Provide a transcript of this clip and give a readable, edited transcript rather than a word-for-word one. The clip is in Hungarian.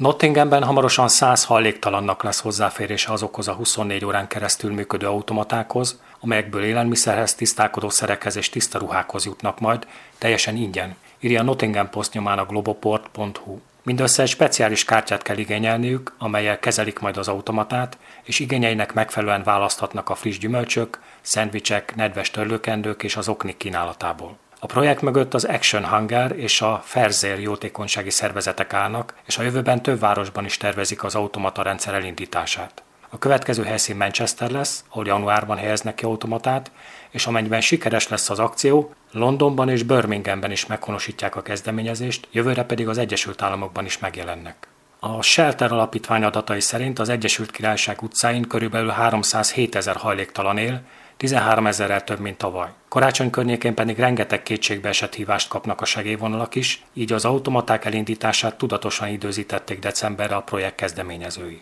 Nottinghamben hamarosan 100 hajléktalannak lesz hozzáférése azokhoz a 24 órán keresztül működő automatákhoz, amelyekből élelmiszerhez, tisztálkodószerekhez és tiszta ruhákhoz jutnak majd, teljesen ingyen, írja a Nottingham Post nyomán a globoport.hu. Mindössze egy speciális kártyát kell igényelniük, amellyel kezelik majd az automatát, és igényeinek megfelelően választhatnak a friss gyümölcsök, szendvicsek, nedves törlőkendők és az oknik kínálatából. A projekt mögött az Action Hunger és a Fairshare jótékonysági szervezetek állnak, és a jövőben több városban is tervezik az automata rendszer elindítását. A következő helyszín Manchester lesz, ahol januárban helyeznek ki automatát, és amennyiben sikeres lesz az akció, Londonban és Birminghamben is meghonosítják a kezdeményezést, jövőre pedig az Egyesült Államokban is megjelennek. A Shelter alapítvány adatai szerint az Egyesült Királyság utcáin körülbelül 307 000 hajléktalan él, 13 000-rel több, mint tavaly. Karácsony környékén pedig rengeteg kétségbeesett hívást kapnak a segélyvonalak is, így az automaták elindítását tudatosan időzítették decemberre a projekt kezdeményezői.